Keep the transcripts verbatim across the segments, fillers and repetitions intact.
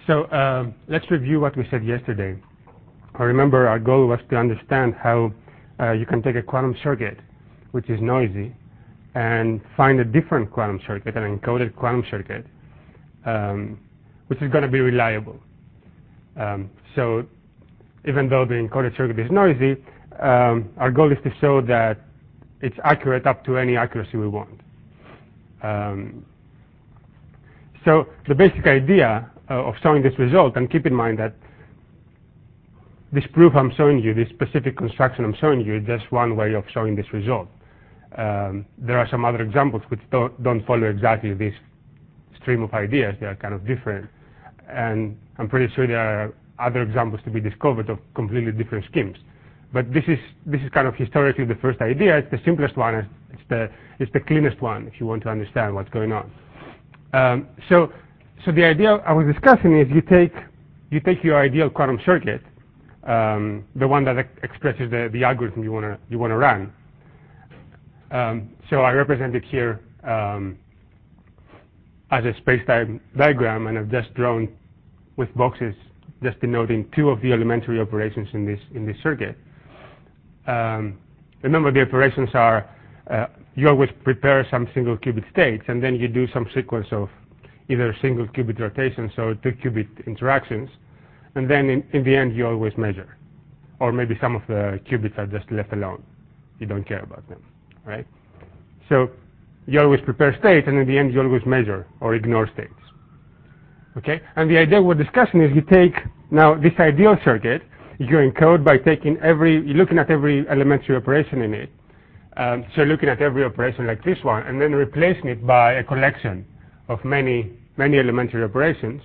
So um, let's review what we said yesterday. I remember our goal was to understand how uh, you can take a quantum circuit, which is noisy, and find a different quantum circuit, an encoded quantum circuit, um, which is going to be reliable. Um, so even though the encoded circuit is noisy, um, our goal is to show that it's accurate up to any accuracy we want. Um, so the basic idea uh, of showing this result, and keep in mind that this proof I'm showing you, this specific construction I'm showing you, is just one way of showing this result. Um, there are some other examples which don't, don't follow exactly this stream of ideas. They are kind of different. And I'm pretty sure there are other examples to be discovered of completely different schemes. But this is, this is kind of historically the first idea. It's the simplest one. It's the, it's the cleanest one if you want to understand what's going on. Um, so, so the idea I was discussing is you take, you take your ideal quantum circuit, um, the one that expresses the, the algorithm you want to you want to run. Um, so I represent it here um, as a space-time diagram, and I've just drawn with boxes just denoting two of the elementary operations in this in this circuit. Um, remember, the operations are uh, you always prepare some single qubit states, and then you do some sequence of either single qubit rotations or two qubit interactions, and then in, in the end you always measure, or maybe some of the qubits are just left alone. You don't care about them, right? So you always prepare states, and in the end you always measure or ignore states. Okay, and the idea we're discussing is you take now this ideal circuit, you encode by taking every, you're looking at every elementary operation in it. Um, so looking at every operation like this one, and then replacing it by a collection of many, many elementary operations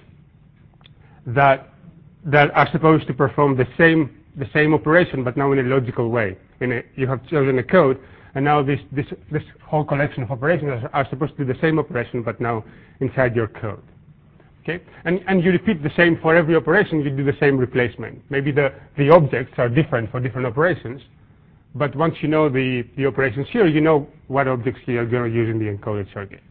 that that are supposed to perform the same the same operation, but now in a logical way. In a, you have chosen a code, and now this this this whole collection of operations are, are supposed to do the same operation, but now inside your code. Okay, and and you repeat the same for every operation. You do the same replacement. Maybe the the objects are different for different operations, but once you know the the operations here, you know what objects you are going to use in the encoded circuit.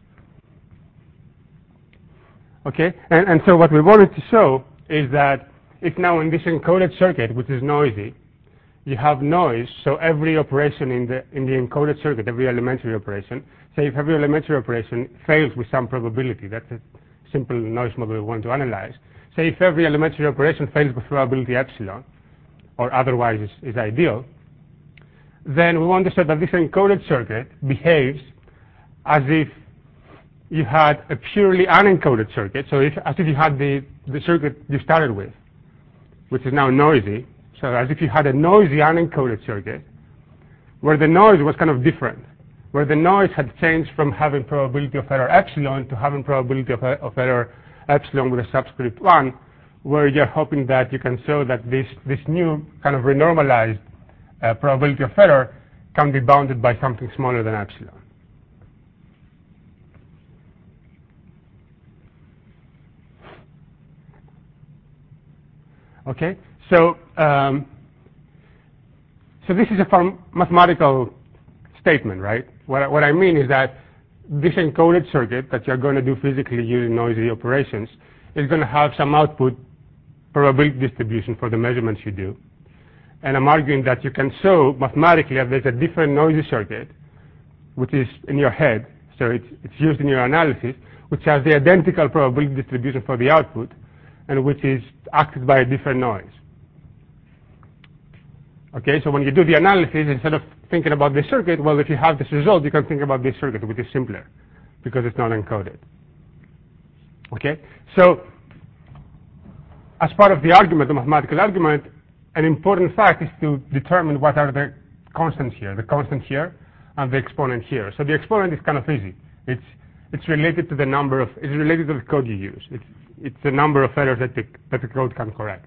Okay, and and so what we wanted to show is that if now in this encoded circuit, which is noisy, you have noise, so every operation in the in the encoded circuit, every elementary operation, say if every elementary operation fails with some probability, that's a simple noise model we want to analyze. Say if every elementary operation fails with probability epsilon, or otherwise is, is ideal, then we want to show that this encoded circuit behaves as if you had a purely unencoded circuit, so if, as if you had the, the circuit you started with, which is now noisy, so as if you had a noisy unencoded circuit, where the noise was kind of different, where the noise had changed from having probability of error epsilon to having probability of, of error epsilon with a subscript one, where you're hoping that you can show that this, this new kind of renormalized uh, probability of error can be bounded by something smaller than epsilon. Okay, so um, so this is a mathematical statement, right? What, what I mean is that this encoded circuit that you're going to do physically using noisy operations is going to have some output probability distribution for the measurements you do. And I'm arguing that you can show mathematically that there's a different noisy circuit, which is in your head, so it's, it's used in your analysis, which has the identical probability distribution for the output, and which is acted by a different noise. Okay, so when you do the analysis, instead of thinking about this circuit, well, if you have this result, you can think about this circuit, which is simpler, because it's not encoded. Okay, so as part of the argument, the mathematical argument, an important fact is to determine what are the constants here, the constant here, and the exponent here. So the exponent is kind of easy. It's it's related to the number of, it's related to the code you use. It's it's the number of errors that the, that the code can correct.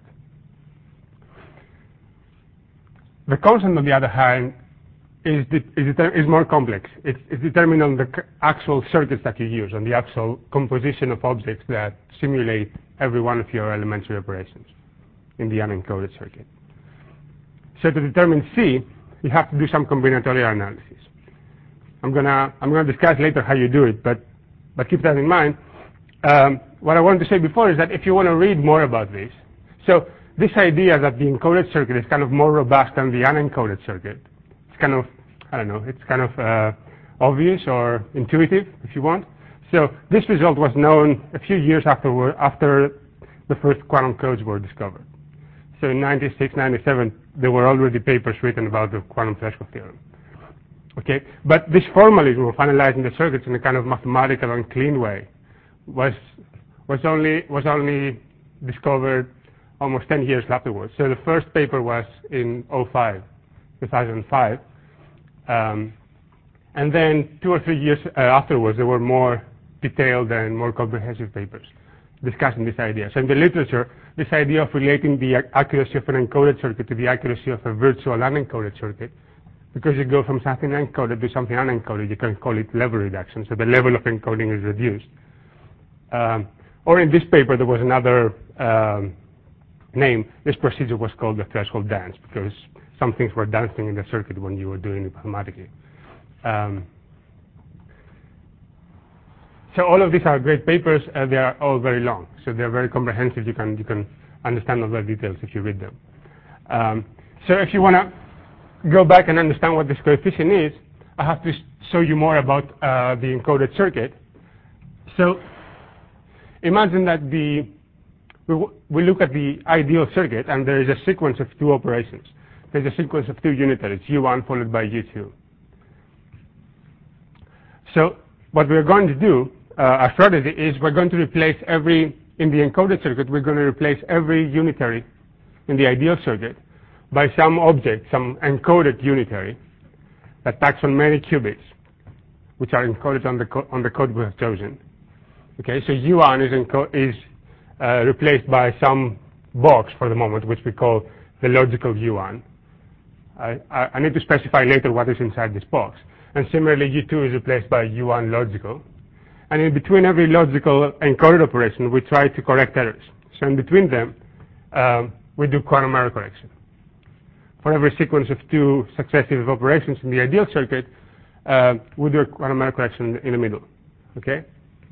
The constant, on the other hand, is, is, is more complex. It's, it's determined on the actual circuits that you use, on the actual composition of objects that simulate every one of your elementary operations in the unencoded circuit. So to determine C, you have to do some combinatorial analysis. I'm gonna I'm gonna discuss later how you do it, but but keep that in mind. Um, what I wanted to say before is that if you want to read more about this, so this idea that the encoded circuit is kind of more robust than the unencoded circuit, it's kind of, I don't know, it's kind of uh, obvious or intuitive, if you want. So this result was known a few years after, after the first quantum codes were discovered. So in ninety-six, ninety-seven, there were already papers written about the quantum threshold theorem. Okay, but this formalism of analyzing the circuits in a kind of mathematical and clean way was was only was only discovered almost ten years afterwards. So the first paper was in oh five, two thousand five, um, and then two or three years uh, afterwards, there were more detailed and more comprehensive papers discussing this idea. So in the literature, this idea of relating the accuracy of an encoded circuit to the accuracy of a virtual unencoded circuit, because you go from something encoded to something unencoded, you can call it level reduction, so the level of encoding is reduced. Um, or in this paper, there was another um, name. This procedure was called the threshold dance, because some things were dancing in the circuit when you were doing it mathematically. Um, so all of these are great papers. Uh, they are all very long, so they're very comprehensive. You can you can understand all the details if you read them. Um, so if you want to go back and understand what this coefficient is, I have to show you more about uh, the encoded circuit. So imagine that the we, we look at the ideal circuit, and there is a sequence of two operations. There's a sequence of two unitaries, U one followed by U two. So what we're going to do, uh, our strategy is we're going to replace every, in the encoded circuit, we're going to replace every unitary in the ideal circuit by some object, some encoded unitary that packs on many qubits, which are encoded on the, co on the code we have chosen. Okay, so U one is, is uh, replaced by some box for the moment, which we call the logical U one. I, I, I need to specify later what is inside this box. And similarly, U two is replaced by U one logical. And in between every logical encoded operation, we try to correct errors. So in between them, um, we do quantum error correction. For every sequence of two successive operations in the ideal circuit, uh, we do a quantum error correction in the middle. Okay?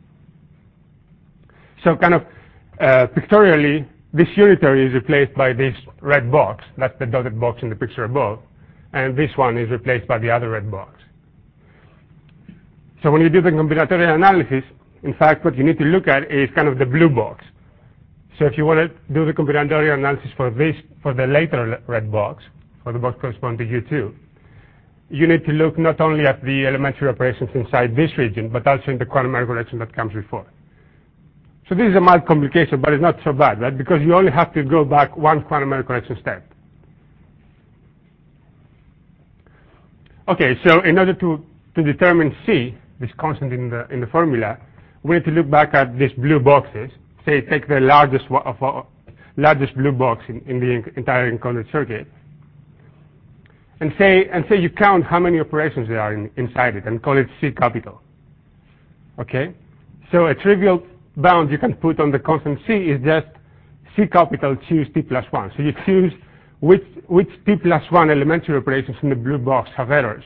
So kind of uh, pictorially, this unitary is replaced by this red box. That's the dotted box in the picture above. And this one is replaced by the other red box. So when you do the combinatorial analysis, in fact, what you need to look at is kind of the blue box. So if you want to do the combinatorial analysis for this, for the later red box, for the box corresponding to U two, you need to look not only at the elementary operations inside this region, but also in the quantum error correction that comes before. So this is a mild complication, but it's not so bad, right? Because you only have to go back one quantum error correction step. Okay, so in order to, to determine C, this constant in the, in the formula, we need to look back at these blue boxes. Say, take the largest, of, uh, largest blue box in, in the entire encoded circuit. And say, and say you count how many operations there are in, inside it and call it C capital. Okay? So a trivial bound you can put on the constant C is just C capital choose T plus one. So you choose which, which T plus one elementary operations in the blue box have errors.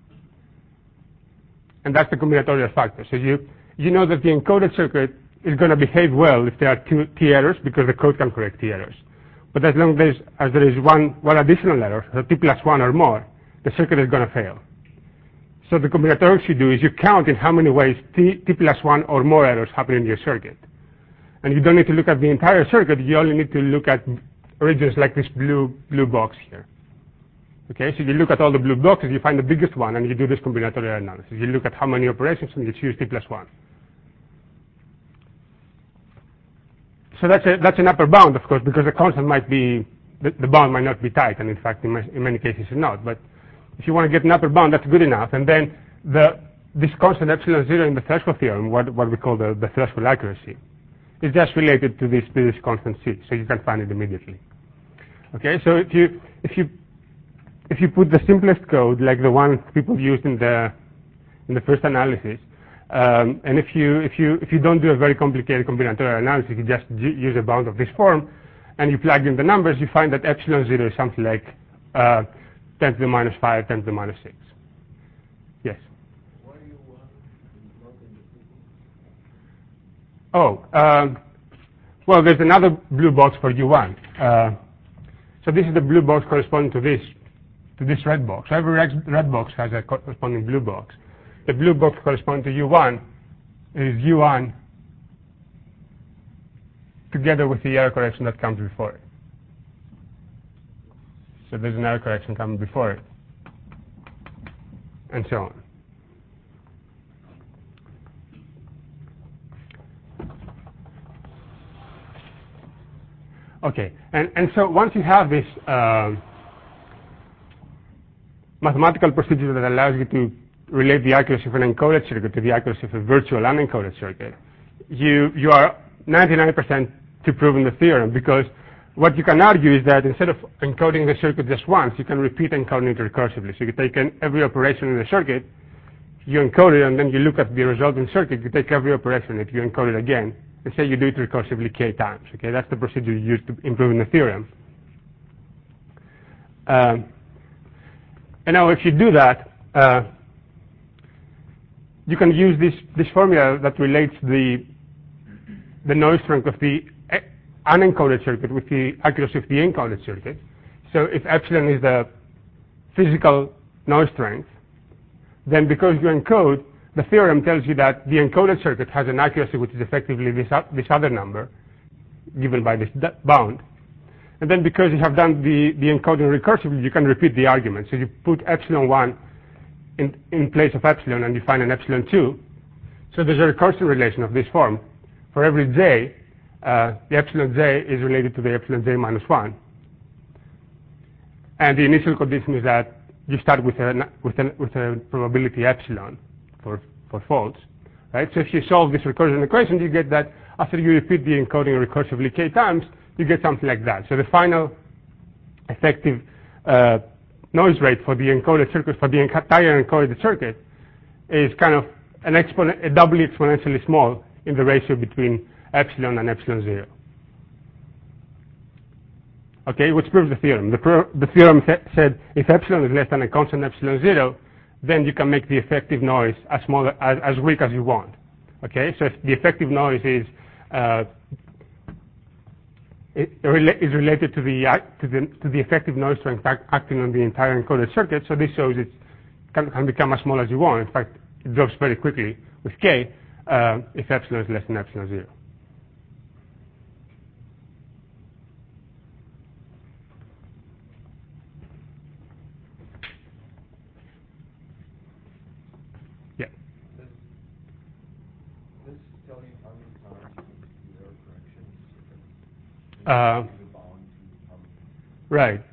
And that's the combinatorial factor. So you, you know that the encoded circuit is going to behave well if there are two T errors, because the code can correct T errors. But as long as, as there is one, one additional error, so T plus one or more, the circuit is going to fail. So the combinatorics you do is you count in how many ways T, T plus one or more errors happen in your circuit. And you don't need to look at the entire circuit, you only need to look at regions like this blue, blue box here. Okay, so you look at all the blue boxes, you find the biggest one, and you do this combinatorial analysis. You look at how many operations, and you choose T plus one. So that's, a, that's an upper bound, of course, because the constant might be, the, the bound might not be tight, and in fact, in, my, in many cases, it's not. But if you want to get an upper bound, that's good enough. And then the, this constant epsilon zero in the threshold theorem, what, what we call the, the threshold accuracy, is just related to this, to this constant C, so you can find it immediately. Okay, so if you, if you If you put the simplest code, like the one people used in the in the first analysis, um, and if you if you if you don't do a very complicated combinatorial analysis, you just use a bound of this form, and you plug in the numbers, you find that epsilon zero is something like uh, ten to the minus five, ten to the minus six. Yes. Why you want not in the Oh, um, well, there's another blue box for U one. Uh, so this is the blue box corresponding to this to this red box. So every red box has a corresponding blue box. The blue box corresponding to U one is U one together with the error correction that comes before it. So there's an error correction coming before it, and so on. Okay, and, and so once you have this uh, mathematical procedure that allows you to relate the accuracy of an encoded circuit to the accuracy of a virtual unencoded circuit, you, you are ninety-nine percent to proving the theorem, because what you can argue is that instead of encoding the circuit just once, you can repeat encoding it recursively. So you take an, every operation in the circuit, you encode it, and then you look at the resulting circuit, you take every operation, if you encode it again, and say you do it recursively k times. Okay, that's the procedure you use to improve the theorem. Um, and now if you do that, uh, you can use this, this formula that relates the, the noise strength of the unencoded circuit with the accuracy of the encoded circuit. So if epsilon is the physical noise strength, then because you encode, the theorem tells you that the encoded circuit has an accuracy which is effectively this, this other number given by this bound. And then because you have done the, the encoding recursively, you can repeat the argument. So you put epsilon one in, in place of epsilon, and you find an epsilon two. So there's a recursion relation of this form. For every j, uh, the epsilon j is related to the epsilon j minus one. And the initial condition is that you start with a, with a, with a probability epsilon for, for false. Right? So if you solve this recursion equation, you get that after you repeat the encoding recursively k times, you get something like that. So the final effective uh, noise rate for the encoded circuit, for the entire encoded circuit, is kind of an exponent, a doubly exponentially small in the ratio between epsilon and epsilon zero. Okay, which proves the theorem. The, pro the theorem said if epsilon is less than a constant epsilon zero, then you can make the effective noise as small as, as weak as you want. Okay, so if the effective noise is uh, it is related to the, to the to the effective noise strength act, acting on the entire encoded circuit. So this shows it can, can become as small as you want. In fact, it drops very quickly with k uh, if epsilon is less than epsilon zero. Yeah. Does this tell you how many times you need to do error corrections? Uh, right.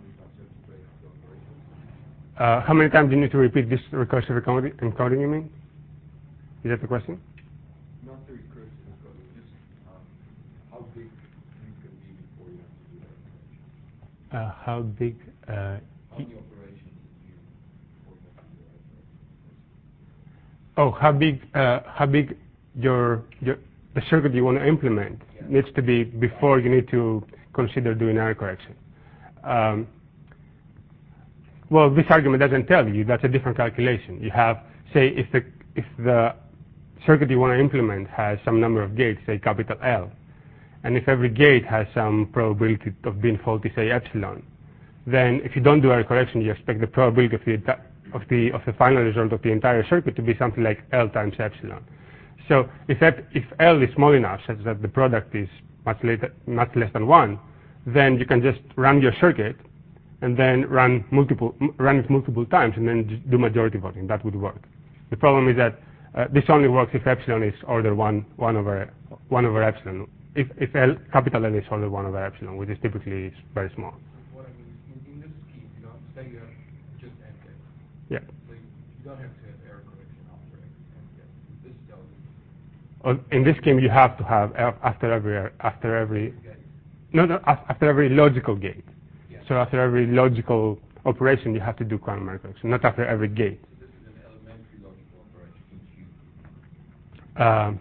Uh, how many times do you need to repeat this recursive encoding, encoding, you mean? Is that the question? Not the recursive encoding, just um, how big you can be before you have to do error correction. Uh, how big? Uh, how many operations do you before you have to do error correction? Oh, how big? Uh, how big your your the circuit you want to implement yeah. needs to be before you need to consider doing error correction. Um, well, this argument doesn't tell you. That's a different calculation. You have, say, if the if the circuit you want to implement has some number of gates, say capital L, and if every gate has some probability of being faulty, say epsilon, then if you don't do error correction, you expect the probability of the of the of the final result of the entire circuit to be something like L times epsilon. So if if L is small enough such that the product is much later, much less than one, then you can just run your circuit and then run multiple run it multiple times and then do majority voting. That would work. The problem is that uh, this only works if epsilon is order one one over one over epsilon. If if L capital L is order one over epsilon, which is typically very small. What I mean is, in, in this scheme, you don't say you have just n gates. Yeah. So you don't have to have error correction after n gates. This tells you. Well, in this scheme, you have to have after every after every no no after every logical gate. Yes. So after every logical operation, you have to do quantum error correction, not after every gate. So this is an elementary logical operation in Q. Um,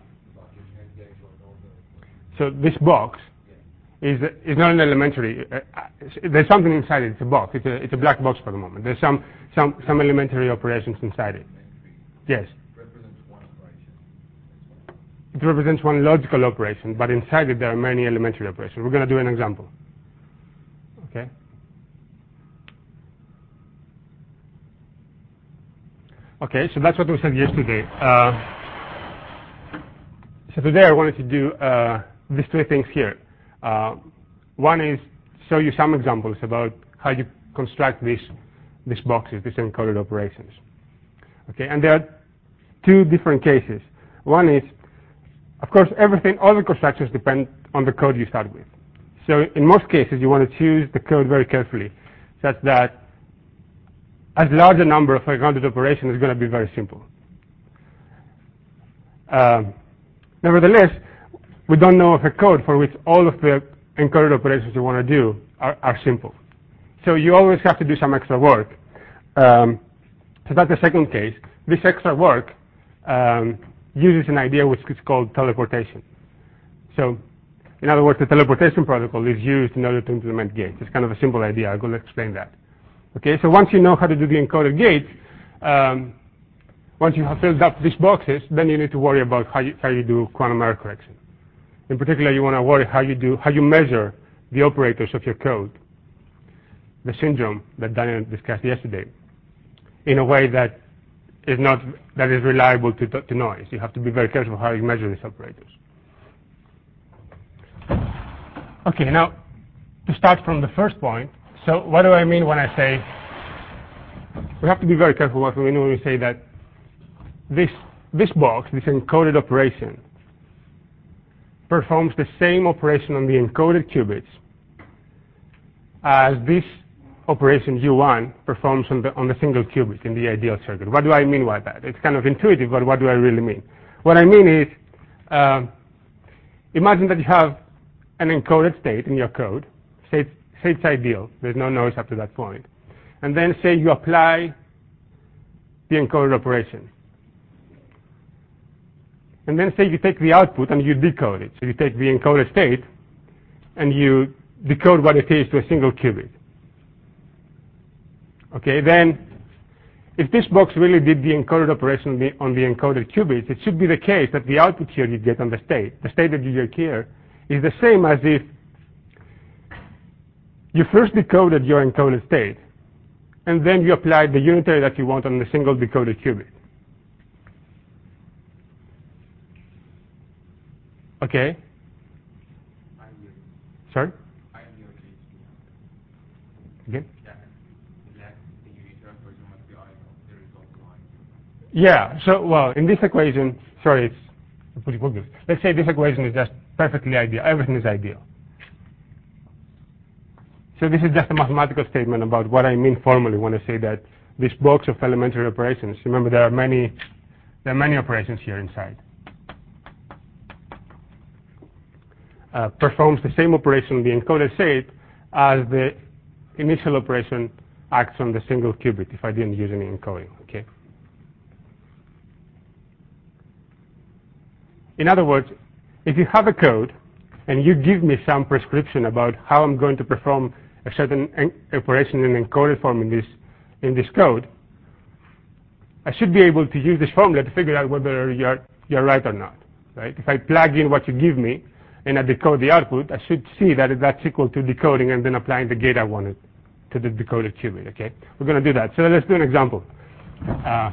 so this box yeah. is is not an elementary. Uh, there's something inside it. It's a box. It's a it's a black box for the moment. There's some some some elementary operations inside it. Yes. Represents one operation. it represents one logical operation, but inside it there are many elementary operations. We're going to do an example. Okay. Okay, so that's what we said yesterday. Uh, so today I wanted to do uh, these three things here. Uh, one is show you some examples about how you construct these these boxes, these encoded operations. Okay, and there are two different cases. One is, of course, everything, all the constructions depend on the code you start with. So in most cases, you want to choose the code very carefully, such that as large a number of encoded operations is going to be very simple. Um, nevertheless, we don't know of a code for which all of the encoded operations you want to do are, are simple. So you always have to do some extra work. Um, so that's the second case. This extra work um, uses an idea which is called teleportation. So, in other words, the teleportation protocol is used in order to implement gates. It's kind of a simple idea. I'm going to explain that. Okay, so once you know how to do the encoded gates, um, once you have filled up these boxes, then you need to worry about how you, how you do quantum error correction. In particular, you want to worry how you do how you measure the operators of your code, the syndrome that Daniel discussed yesterday, in a way that is not that is reliable to, to noise. You have to be very careful how you measure these operators. Okay, now to start from the first point. So what do I mean when I say, we have to be very careful what we mean when we say that this, this box, this encoded operation, performs the same operation on the encoded qubits as this operation U one performs on the, on the single qubit in the ideal circuit. What do I mean by that? It's kind of intuitive, but what do I really mean? What I mean is, uh, imagine that you have an encoded state in your code, say it's Say it's ideal, there's no noise up to that point. And then say you apply the encoded operation. And then say you take the output and you decode it. So you take the encoded state and you decode what it is to a single qubit. Okay, then if this box really did the encoded operation on the, on the encoded qubits, it should be the case that the output here you get on the state, the state that you get here, is the same as if you first decoded your encoded state, and then you applied the unitary that you want on the single decoded qubit. Okay? Sorry? Again? Yeah, so, well, in this equation, sorry, it's, let's say this equation is just perfectly ideal. Everything is ideal. So this is just a mathematical statement about what I mean formally when I say that this box of elementary operations, remember there are many, there are many operations here inside, uh, performs the same operation on the encoded state as the initial operation acts on the single qubit if I didn't use any encoding. Okay. In other words, if you have a code and you give me some prescription about how I'm going to perform a certain operation in encoded form in this in this code, I should be able to use this formula to figure out whether you're you're right or not. Right? If I plug in what you give me and I decode the output, I should see that that's equal to decoding and then applying the gate I wanted to the decoded qubit. Okay, we're going to do that. So let's do an example. Uh,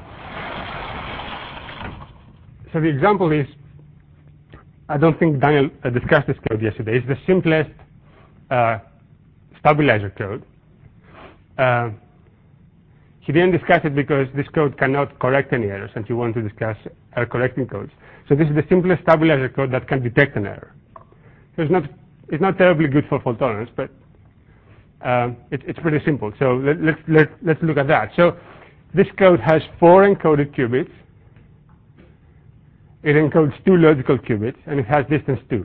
so the example is, I don't think Daniel uh, discussed this code yesterday. It's the simplest uh, stabilizer code. Uh, he didn't discuss it because this code cannot correct any errors, and you want to discuss error correcting codes. So this is the simplest stabilizer code that can detect an error. So it's not it's not terribly good for fault tolerance, but uh, it, it's pretty simple. So let, let's let, let's look at that. So this code has four encoded qubits. It encodes two logical qubits, and it has distance two.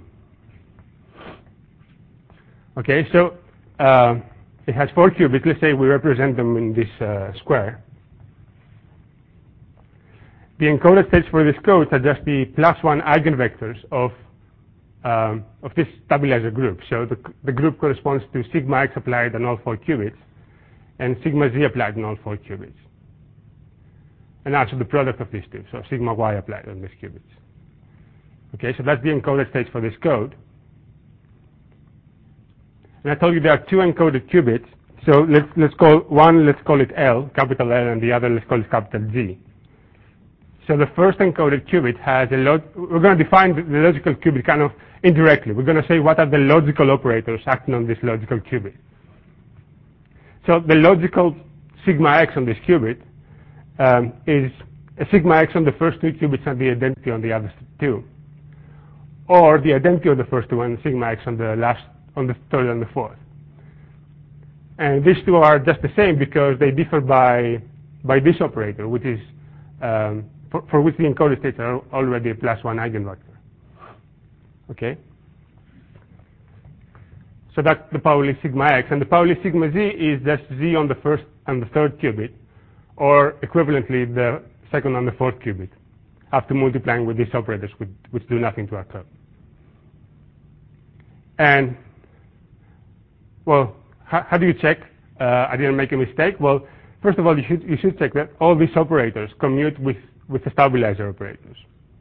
Okay, so uh, it has four qubits. Let's say we represent them in this uh, square. The encoded states for this code are just the plus one eigenvectors of um, of this stabilizer group. So the, the group corresponds to sigma x applied on all four qubits, and sigma z applied on all four qubits. And also the product of these two, so sigma y applied on these qubits. Okay, so that's the encoded states for this code. And I told you there are two encoded qubits. So let's let's call one, let's call it L, capital L, and the other let's call it capital G. So the first encoded qubit has a log. We're going to define the logical qubit kind of indirectly. We're going to say what are the logical operators acting on this logical qubit. So the logical sigma x on this qubit um, is a sigma x on the first two qubits and the identity on the other two, or the identity of the first two and sigma x on the last, on the third and the fourth. And these two are just the same because they differ by by this operator, which is um, for, for which the encoded states are already a plus one eigenvector. Okay. So that's the Pauli sigma x, and the Pauli sigma z is just z on the first and the third qubit, or equivalently the second and the fourth qubit, after multiplying with these operators, which, which do nothing to our code. And well, how, how do you check uh, I didn't make a mistake? Well, first of all, you should you should check that all these operators commute with with the stabilizer operators.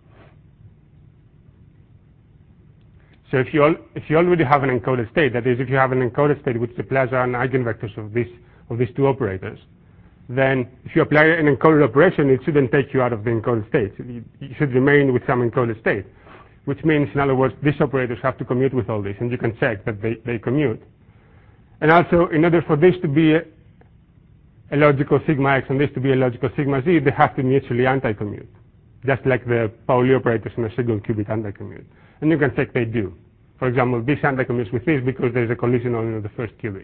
So if you, al if you already have an encoded state, that is, if you have an encoded state which applies an eigenvectors of, this, of these two operators, then if you apply an encoded operation, it shouldn't take you out of the encoded state. You, you should remain with some encoded state, which means, in other words, these operators have to commute with all this, and you can check that they, they commute. And also, in order for this to be a, a logical sigma x and this to be a logical sigma z, they have to mutually anti-commute, just like the Pauli operators in a single qubit anti-commute. And you can check they do. For example, this anti-commutes with this because there's a collision only on the first qubit.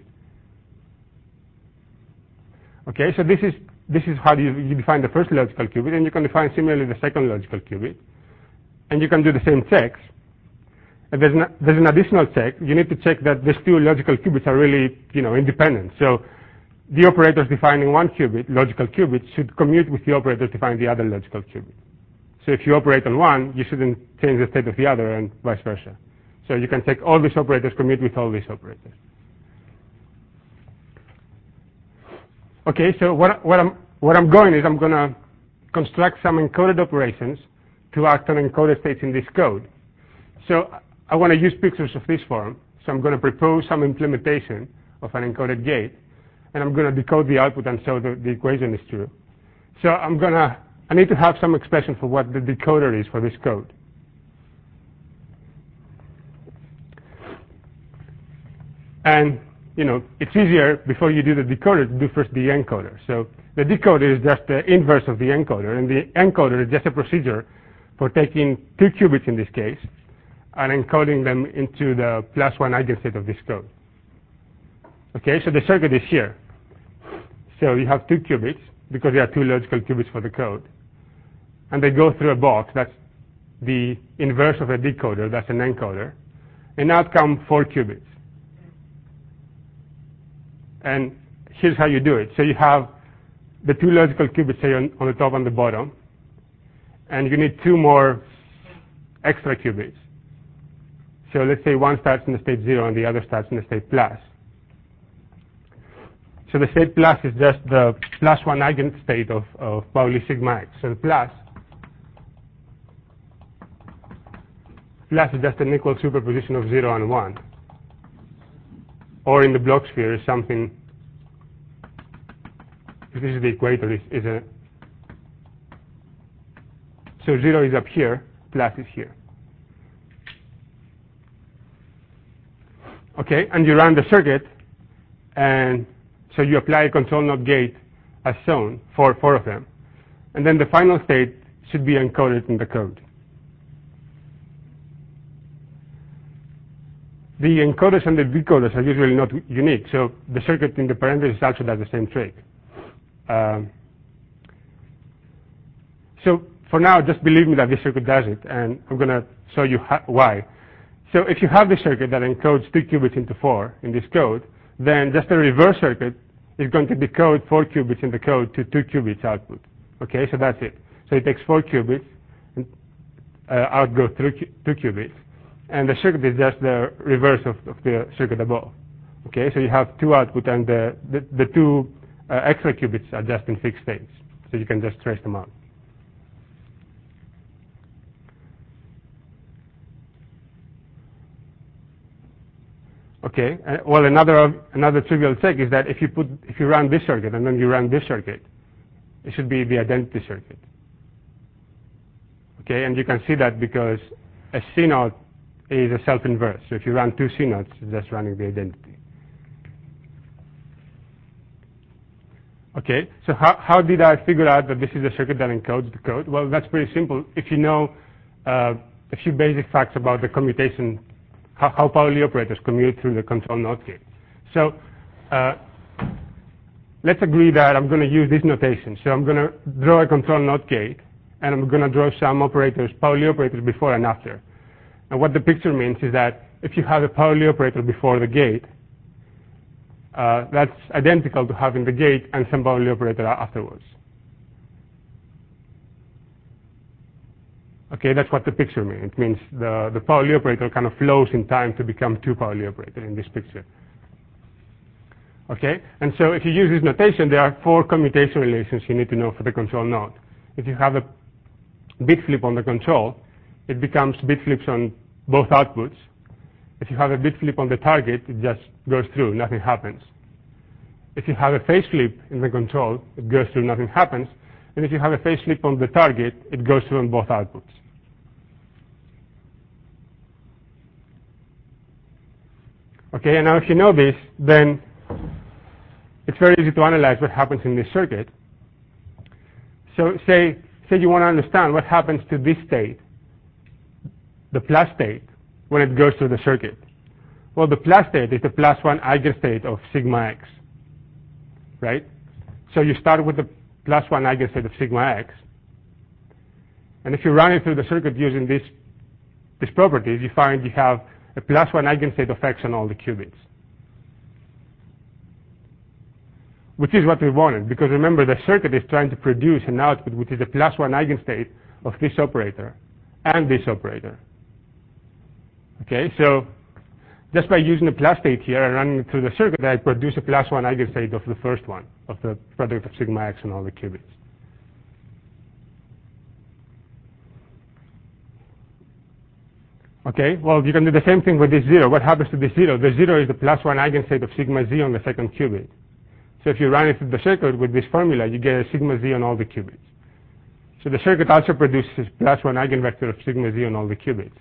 Okay, so this is this is how you, you define the first logical qubit, and you can define similarly the second logical qubit. And you can do the same checks. And there's, not, there's an additional check. You need to check that these two logical qubits are really, you know, independent. So the operators defining one qubit, logical qubit, should commute with the operators defining the other logical qubit. So if you operate on one, you shouldn't change the state of the other, and vice versa. So you can check all these operators commute with all these operators. Okay, so what, what, I'm, what I'm going is I'm going to construct some encoded operations to act on encoded states in this code. So I want to use pictures of this form. So I'm going to propose some implementation of an encoded gate, and I'm going to decode the output and show that the equation is true. So I'm going to I need to have some expression for what the decoder is for this code. And, you know, it's easier before you do the decoder to do first the encoder. So the decoder is just the inverse of the encoder, and the encoder is just a procedure for taking two qubits in this case and encoding them into the plus one eigenstate of this code. Okay, so the circuit is here. So you have two qubits, because there are two logical qubits for the code. And they go through a box. That's the inverse of a decoder. That's an encoder. And out come four qubits. And here's how you do it. So you have the two logical qubits, say, on, on the top and the bottom. And you need two more extra qubits. So let's say one starts in the state zero and the other starts in the state plus. So the state plus is just the plus one eigenstate of, of Pauli sigma x. So the plus, plus is just an equal superposition of zero and one. Or in the Bloch sphere is something, if this is the equator, is, is a, so zero is up here, plus is here. Okay, and you run the circuit, and so you apply a control NOT gate as shown for four of them. And then the final state should be encoded in the code. The encoders and the decoders are usually not unique, so the circuit in the parentheses also does the same trick. Um, so for now, just believe me that this circuit does it, and I'm going to show you why. So if you have the circuit that encodes two qubits into four in this code, then just a reverse circuit is going to decode four qubits in the code to two qubits output. Okay, so that's it. So it takes four qubits, and uh, out go through two qubits, and the circuit is just the reverse of, of the circuit above. Okay, so you have two output, and the, the, the two uh, extra qubits are just in fixed states, so you can just trace them out. Okay. Uh, well, another another trivial check is that if you put if you run this circuit and then you run this circuit, it should be the identity circuit. Okay, and you can see that because a C naught is a self-inverse. So if you run two C naughts, it's just running the identity. Okay, so how, how did I figure out that this is a circuit that encodes the code? Well, that's pretty simple. If you know uh, a few basic facts about the commutation, how, how Pauli operators commute through the control NOT gate. So uh, let's agree that I'm going to use this notation. So I'm going to draw a control NOT gate, and I'm going to draw some operators, Pauli operators before and after. And what the picture means is that if you have a Pauli operator before the gate, Uh, that's identical to having the gate and some Pauli operator afterwards. Okay, that's what the picture means. It means the, the Pauli operator kind of flows in time to become two Pauli operator in this picture. Okay, and so if you use this notation, there are four commutation relations you need to know for the control node. If you have a bit flip on the control, it becomes bit flips on both outputs. If you have a bit flip on the target, it just goes through, nothing happens. If you have a phase flip in the control, it goes through, nothing happens. And if you have a phase flip on the target, it goes through on both outputs. Okay, and now if you know this, then it's very easy to analyze what happens in this circuit. So say, say you want to understand what happens to this state, the plus state, when it goes through the circuit. Well, the plus state is the plus one eigenstate of sigma x, right? So you start with the plus one eigenstate of sigma x, and if you run it through the circuit using this, these properties, you find you have a plus one eigenstate of x on all the qubits, which is what we wanted, because remember, the circuit is trying to produce an output which is a plus one eigenstate of this operator and this operator. Okay, so just by using the plus state here and running it through the circuit, I produce a plus one eigenstate of the first one, of the product of sigma x and all the qubits. Okay, well, you can do the same thing with this zero. What happens to this zero? The zero is the plus one eigenstate of sigma z on the second qubit. So if you run it through the circuit with this formula, you get a sigma z on all the qubits. So the circuit also produces plus one eigenvector of sigma z on all the qubits.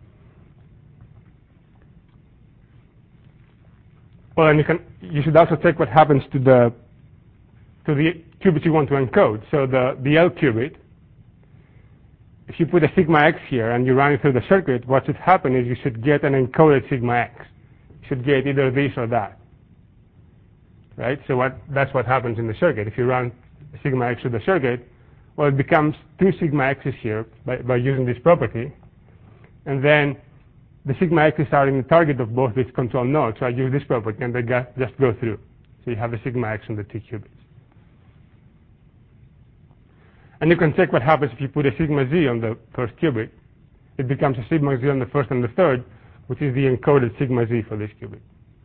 Well, and you can, you should also check what happens to the, to the qubits you want to encode. So the, the L qubit, if you put a sigma x here and you run it through the circuit, what should happen is you should get an encoded sigma x. You should get either this or that, right? So what, that's what happens in the circuit. If you run sigma x through the circuit, well, it becomes two sigma x's here by, by using this property, and then the sigma x's are in the target of both these control nodes, so I use this property and they just go through. So you have a sigma x on the two qubits. And you can check what happens if you put a sigma z on the first qubit. It becomes a sigma z on the first and the third, which is the encoded sigma z for this qubit.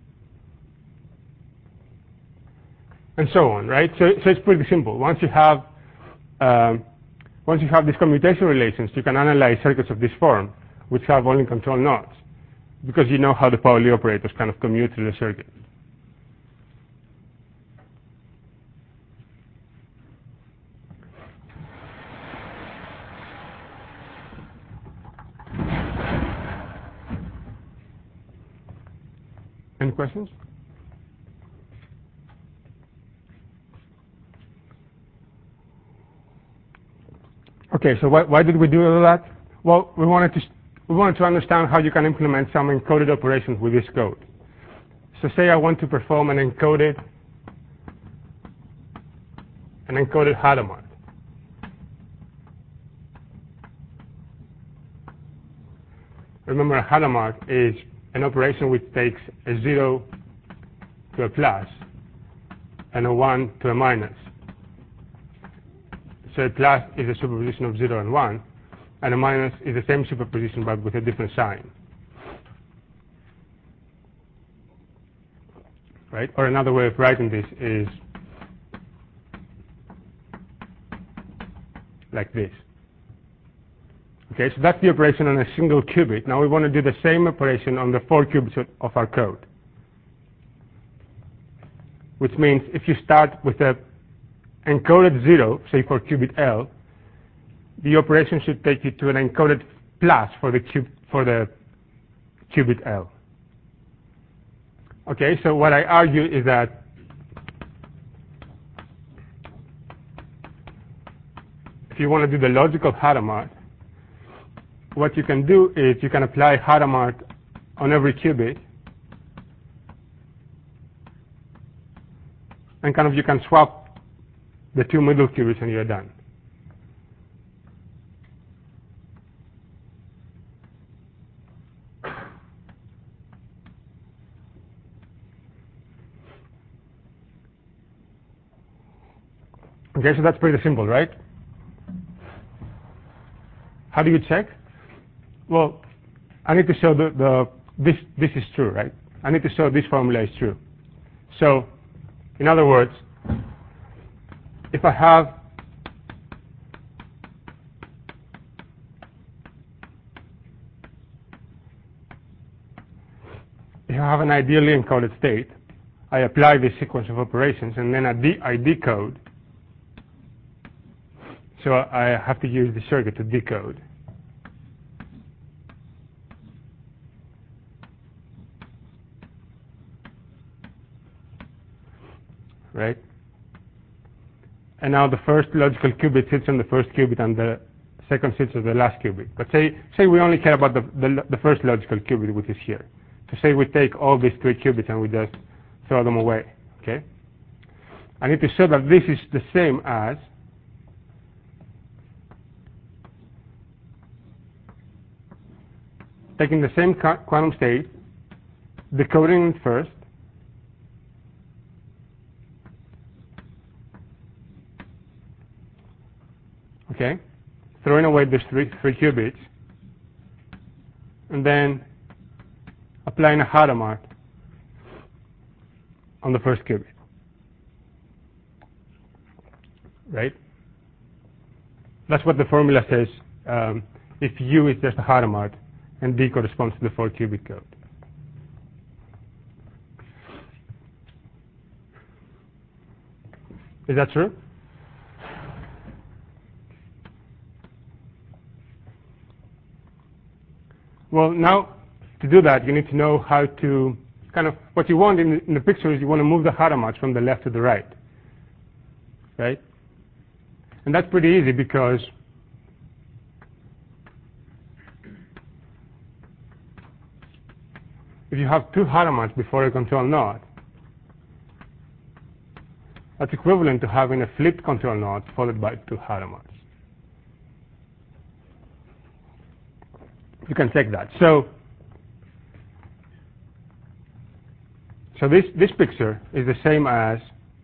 And so on, right? So, so it's pretty simple. Once you have um, once you have these commutation relations, you can analyze circuits of this form, which have only control nodes, because you know how the Pauli operators kind of commute through the circuit. Any questions? Okay, so why, why did we do all that? Well, we wanted to we wanted to understand how you can implement some encoded operations with this code. So say I want to perform an encoded an encoded Hadamard. Remember, a Hadamard is an operation which takes a zero to a plus and a one to a minus. So a plus is a superposition of zero and one, and a minus is the same superposition but with a different sign. Right? Or another way of writing this is like this. Okay, so that's the operation on a single qubit. Now we want to do the same operation on the four qubits of our code. which means if you start with a encoded zero, say for qubit L, the operation should take you to an encoded plus for the cube for the qubit L. Okay, so what I argue is that if you want to do the logical Hadamard, what you can do is you can apply Hadamard on every qubit, and kind of you can swap the two middle qubits and you're done. Okay, so that's pretty simple, right? How do you check? Well, I need to show the, the this this is true, right? I need to show this formula is true. So, in other words, if I have if I have an ideally encoded state, I apply this sequence of operations and then I, de I decode. So I have to use the circuit to decode. Right? And now the first logical qubit sits on the first qubit and the second sits on the last qubit. But say, say we only care about the, the, the first logical qubit, which is here. So say we take all these three qubits and we just throw them away. Okay? I need to show that this is the same as taking the same quantum state, decoding it first, okay, throwing away these three, three qubits, and then applying a Hadamard on the first qubit, right? That's what the formula says um, if U is just a Hadamard and D corresponds to the four qubit code. Is that true? Well, now to do that, you need to know how to kind of what you want in the, in the picture is you want to move the Hadamards from the left to the right, right? And that's pretty easy because if you have two Hadamards before a control node, that's equivalent to having a flipped control node followed by two Hadamards. You can check that. So, so this, this picture is the same as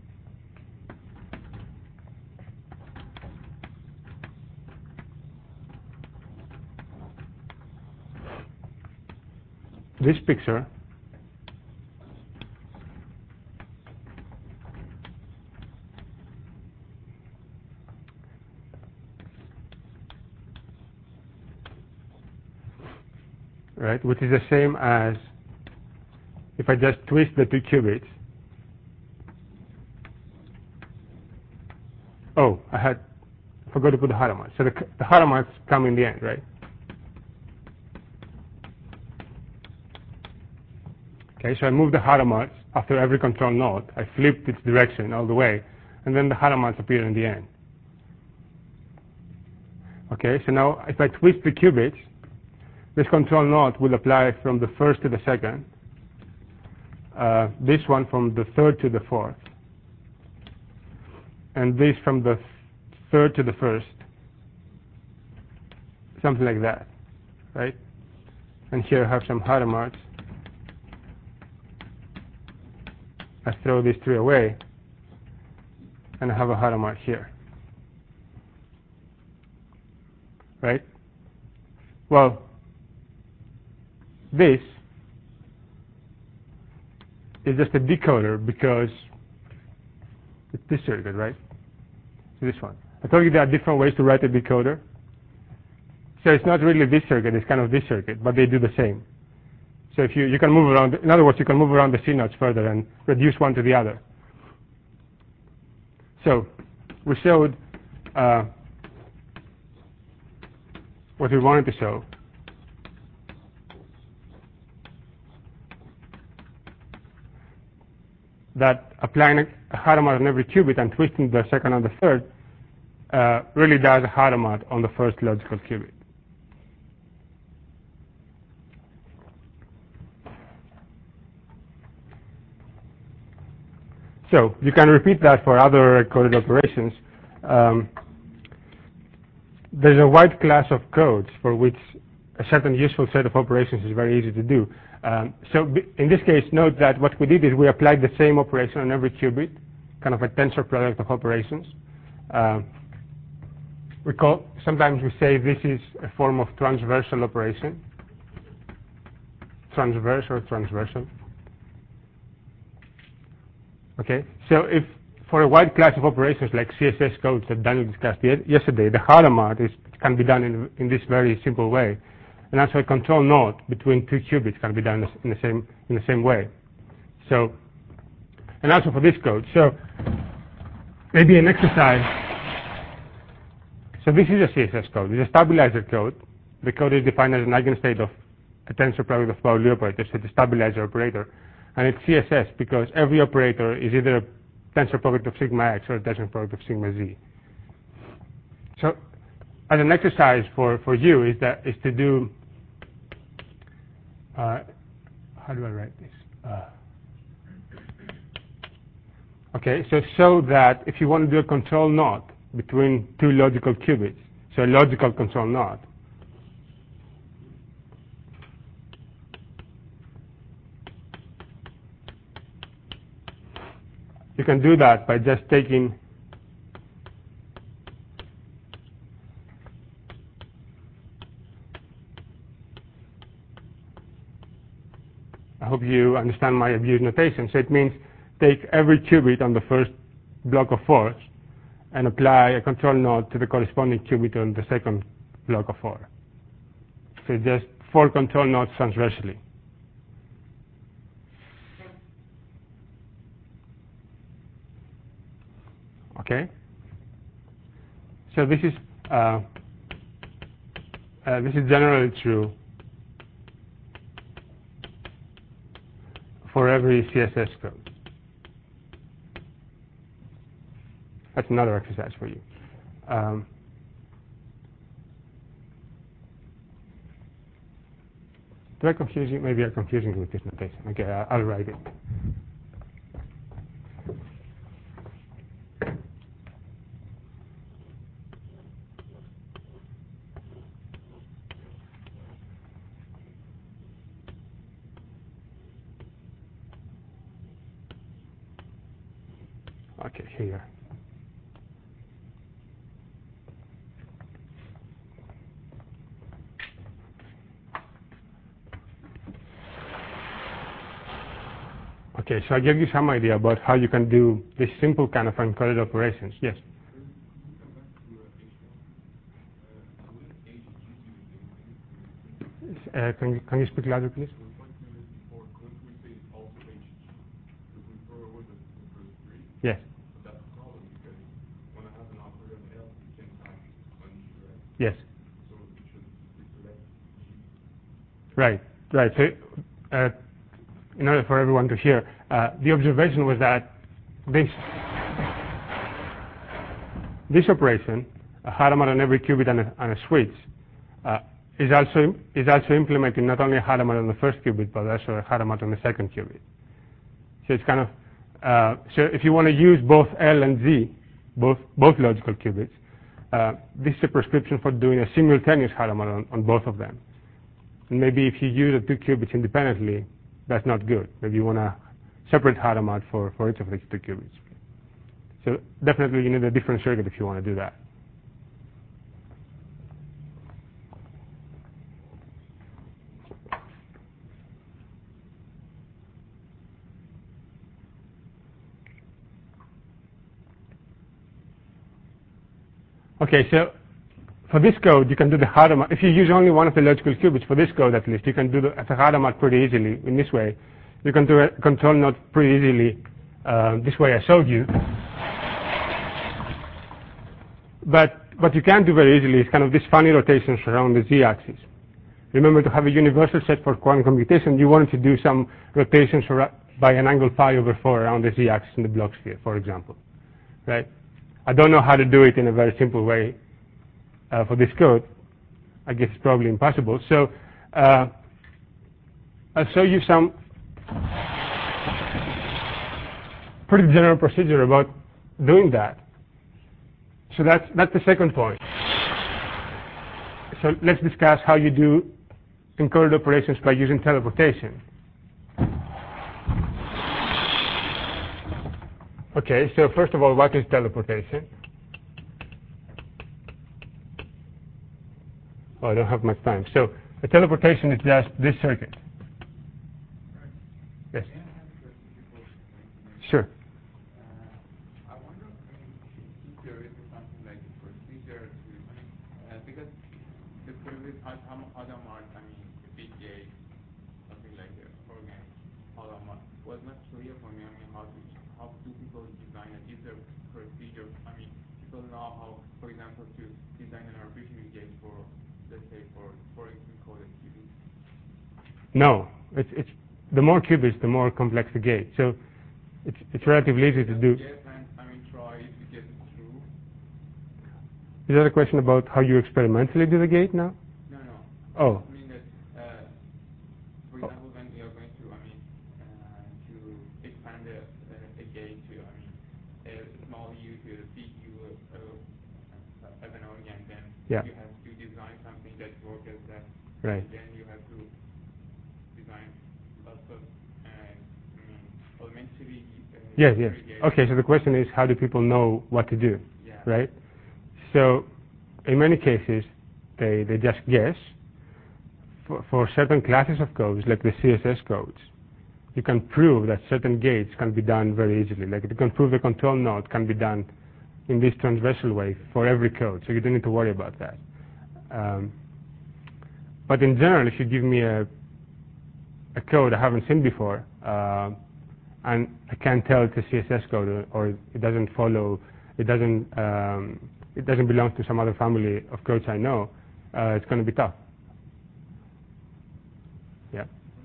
this picture right, which is the same as if I just twist the two qubits. Oh, I had forgot to put the Hadamard. So the, the Hadamards come in the end, right? Okay, so I move the Hadamards after every control node. I flipped its direction all the way, and then the Hadamards appear in the end. Okay, so now if I twist the qubits, this control node will apply from the first to the second, uh, this one from the third to the fourth, and this from the third to the first, something like that, right? And here I have some Hadamards. I throw these three away, and I have a Hadamard here, right? Well, this is just a decoder because it's this circuit, right? This one. I told you there are different ways to write a decoder. So it's not really this circuit, it's kind of this circuit, but they do the same. So if you, you can move around, in other words, you can move around the C nodes further and reduce one to the other. So we showed uh, what we wanted to show. That applying a Hadamard on every qubit and twisting the second and the third uh, really does a Hadamard on the first logical qubit. So you can repeat that for other coded operations. Um, there's a wide class of codes for which a certain useful set of operations is very easy to do. Um, so in this case, note that what we did is we applied the same operation on every qubit, kind of a tensor product of operations. Uh, we call, sometimes we say this is a form of transversal operation, transverse or transversal. Okay, so if for a wide class of operations like C S S codes that Daniel discussed yesterday, the Hadamard is, can be done in, in this very simple way. And also a control node between two qubits can be done in the same in the same way. So, and also for this code. So maybe an exercise. So this is a C S S code. It's a stabilizer code. The code is defined as an eigenstate of a tensor product of Pauli operators. So it's a stabilizer operator. And it's C S S because every operator is either a tensor product of sigma x or a tensor product of sigma z. So as an exercise for, for you is that is to do uh, how do I write this? Uh, okay, so show that if you want to do a control node between two logical qubits, so a logical control node, you can do that by just taking I hope you understand my abuse notation. So it means take every qubit on the first block of fours and apply a control node to the corresponding qubit on the second block of four. So just four control nodes transversely. Okay. So this is uh, uh, this is generally true for every C S S code. That's another exercise for you. Um, do I confuse you? Maybe I'm confusing you with this notation. Okay, I'll write it. Okay, here. Okay, so I gave you some idea about how you can do this simple kind of encoded operations. Yes? Uh, can, you, can you speak louder, please? Yes. Yes. Right, right. So, uh, in order for everyone to hear, uh, the observation was that this this operation, a Hadamard on every qubit and a, and a switch, uh, is also is also implementing not only a Hadamard on the first qubit but also a Hadamard on the second qubit. So it's kind of uh, so if you want to use both L and Z, both both logical qubits, uh, this is a prescription for doing a simultaneous Hadamard on, on both of them. And maybe if you use the two qubits independently, that's not good. Maybe you want a separate Hadamard for, for each of these two qubits. So definitely you need a different circuit if you want to do that. Okay, so for this code, you can do the Hadamard. If you use only one of the logical qubits, for this code at least, you can do the, the Hadamard pretty easily in this way. You can do a control node pretty easily uh, this way I showed you. But what you can do very easily is kind of these funny rotations around the z-axis. Remember, to have a universal set for quantum computation, you wanted to do some rotations by an angle pi over four around the z-axis in the Bloch sphere, for example. Right? I don't know how to do it in a very simple way uh, for this code. I guess it's probably impossible. So uh, I'll show you some pretty general procedure about doing that. So that's, that's the second point. So let's discuss how you do encoded operations by using teleportation. Okay, so first of all, what is teleportation? Oh, I don't have much time. So a teleportation is just this circuit. Yes. Sure. Adam Art, I mean, big gate, something like the organ, Adam Art, was not clear for me. I mean, how to, how do people design it? Is there procedure? I mean, people know how, for example, to design an arbitrary gate for, let's say, for for encoded qubits. No, it's it's the more qubits, the more complex the gate. So it's it's relatively easy to do. Yes, and I mean, try to get it through. Is that a question about how you experimentally do the gate now? No, no. Oh. I mean that, uh, for example, when we are going to, I mean, uh, to expand a, uh, a gate to, I mean, a small U to a big U uh, as an organ, then yeah. you have to design something that works as that. Right. And then you have to design lots of, uh, I mean, elementary. Uh, yes, yes. Okay, so the question is, how do people know what to do? Yeah. Right? So in many cases, they, they just guess. For, for certain classes of codes, like the C S S codes, you can prove that certain gates can be done very easily. Like you can prove the control node can be done in this transversal way for every code, so you don't need to worry about that. Um, but in general, if you give me a, a code I haven't seen before, uh, and I can't tell it's a C S S code, or, or it doesn't follow, it doesn't, um, it doesn't belong to some other family of codes I know, uh, it's going to be tough. Yeah.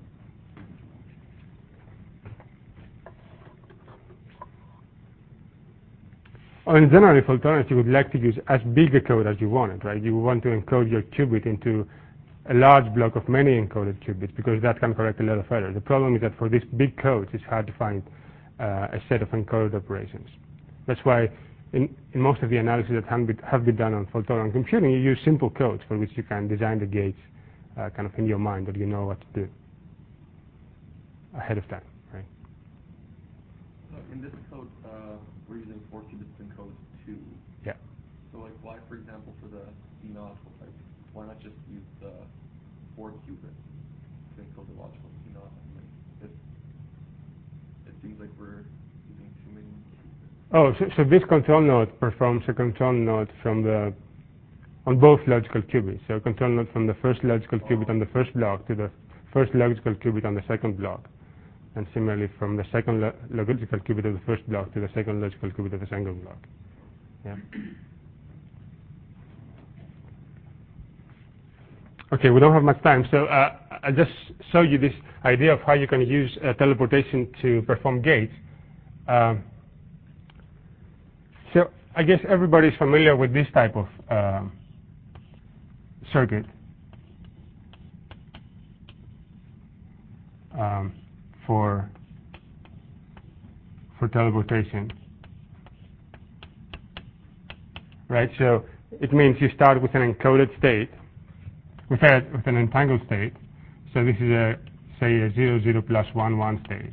Or in general, for fault you would like to use as big a code as you want it, right? You want to encode your qubit into a large block of many encoded qubits because that can correct a lot of errors. The problem is that for these big codes, it's hard to find uh, a set of encoded operations. That's why in, in most of the analysis that have been, have been done on fault-tolerant computing, you use simple codes for which you can design the gates uh, kind of in your mind, or you know what to do ahead of time, right? So in this code, uh, we're using four qubits to encode two. Yeah. So like, why, for example, for the C naught, like, why not just use the four qubits to encode the logical C naught? Like, it, it seems like we're using too many qubits. Oh, so, so this control node performs a control node from the on both logical qubits. So a control node from the first logical qubit on the first block to the first logical qubit on the second block. And similarly from the second lo logical qubit of the first block to the second logical qubit of the second block. Yeah. Okay, we don't have much time, so uh, I'll just show you this idea of how you can use uh, teleportation to perform gates. Um, so I guess everybody's familiar with this type of uh, circuit um, for for teleportation, right? So it means you start with an encoded state, with, a, with an entangled state. So this is a say a zero zero plus one one state,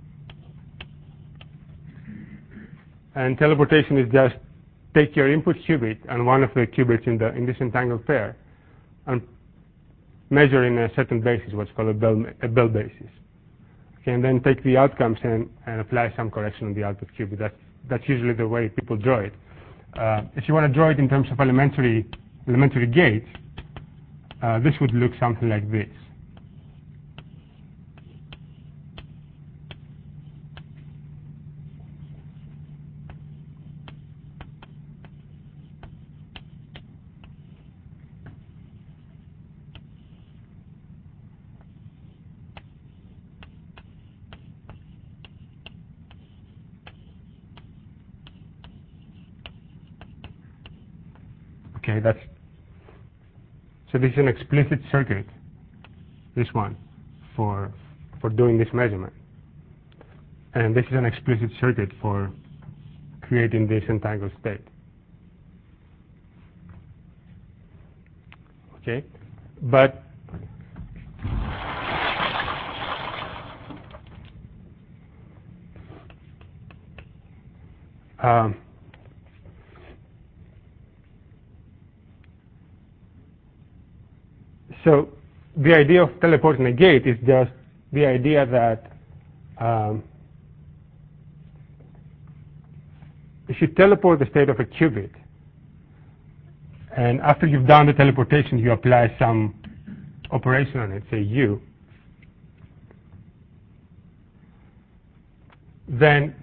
and teleportation is just take your input qubit and one of the qubits in the in this entangled pair, and measure in a certain basis, what's called a Bell a Bell basis. Okay, and then take the outcomes and, and apply some correction on the output qubit. That's that's usually the way people draw it. Uh, if you want to draw it in terms of elementary elementary gates, uh, this would look something like this. Okay, that's, so this is an explicit circuit, this one, for, for doing this measurement. And this is an explicit circuit for creating this entangled state. Okay, but um, so the idea of teleporting a gate is just the idea that um, if you teleport the state of a qubit, and after you've done the teleportation, you apply some operation on it, say U, then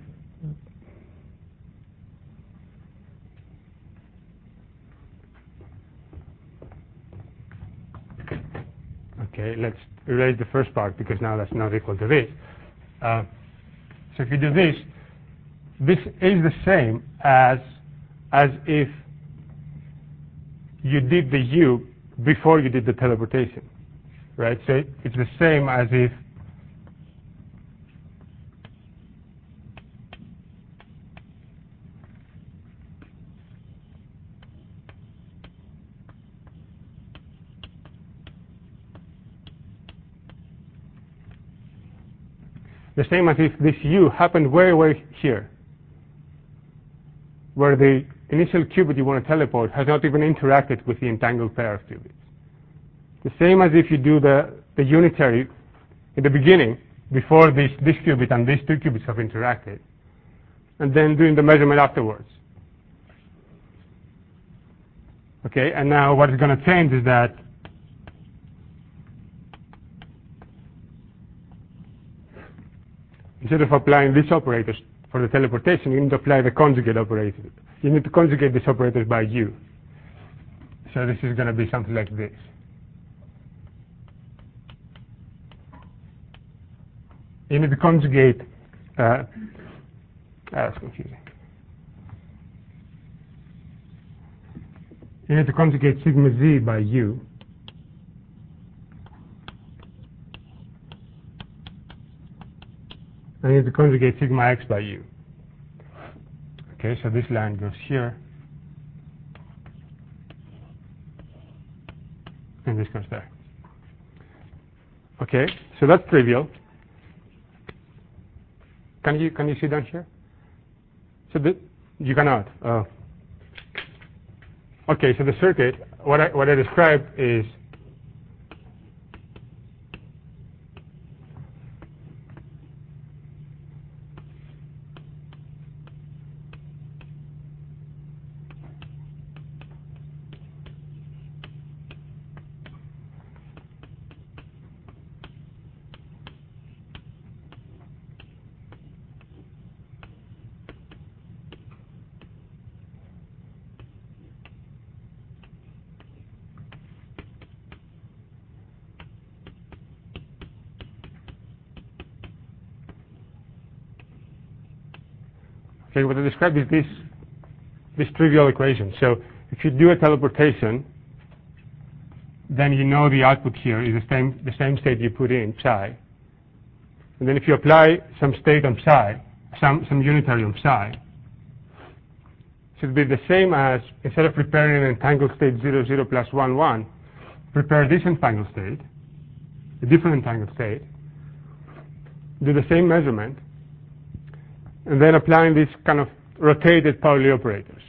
okay, let's erase the first part because now that's not equal to this. Uh, so if you do this, this is the same as as if you did the U before you did the teleportation, right? So it's the same as if the same as if this U happened way, way here, where the initial qubit you want to teleport has not even interacted with the entangled pair of qubits. The same as if you do the, the unitary in the beginning, before this, this qubit and these two qubits have interacted, and then doing the measurement afterwards. Okay, and now what is going to change is that instead of applying these operators for the teleportation, you need to apply the conjugate operator. You need to conjugate these operators by U. So this is going to be something like this. You need to conjugate, uh, that's confusing. You need to conjugate sigma Z by U. And you need to conjugate sigma X by U. Okay, so this line goes here, and this goes there. Okay, so that's trivial. Can you can you see down here? So the, you cannot. Uh, okay, so the circuit, what I what I described is okay, what I described is this this trivial equation. So if you do a teleportation, then you know the output here is the same the same state you put in, psi. And then if you apply some state on psi, some some unitary on psi, it should be the same as, instead of preparing an entangled state zero zero plus one one, prepare this entangled state, a different entangled state, do the same measurement, and then applying these kind of rotated Pauli operators.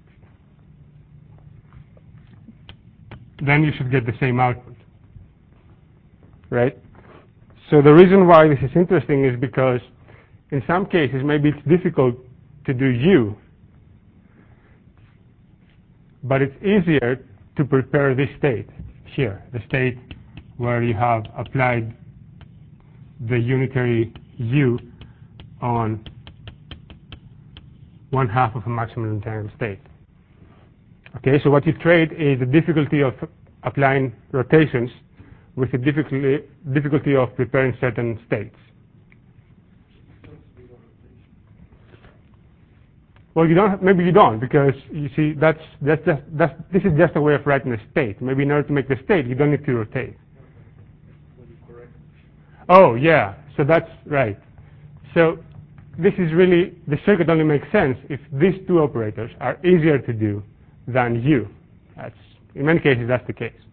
Then you should get the same output, right? So the reason why this is interesting is because in some cases maybe it's difficult to do U, but it's easier to prepare this state here, the state where you have applied the unitary U on one half of a maximum entangled state. Okay, so what you trade is the difficulty of applying rotations with the difficulty, difficulty of preparing certain states. Well, you don't. Maybe you don't, because you see, that's that's just that's this is just a way of writing a state. Maybe in order to make the state, you don't need to rotate. Oh, yeah. So that's right. So this is really, the circuit only makes sense if these two operators are easier to do than U. That's, in many cases, that's the case.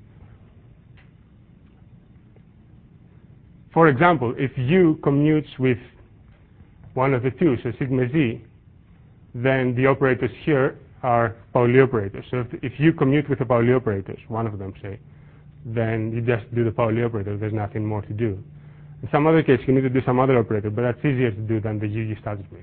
For example, if U commutes with one of the two, so sigma Z, then the operators here are Pauli operators. So if, if you commute with the Pauli operators, one of them, say, then you just do the Pauli operator. There's nothing more to do. In some other case, you need to do some other operator, but that's easier to do than the U you started with.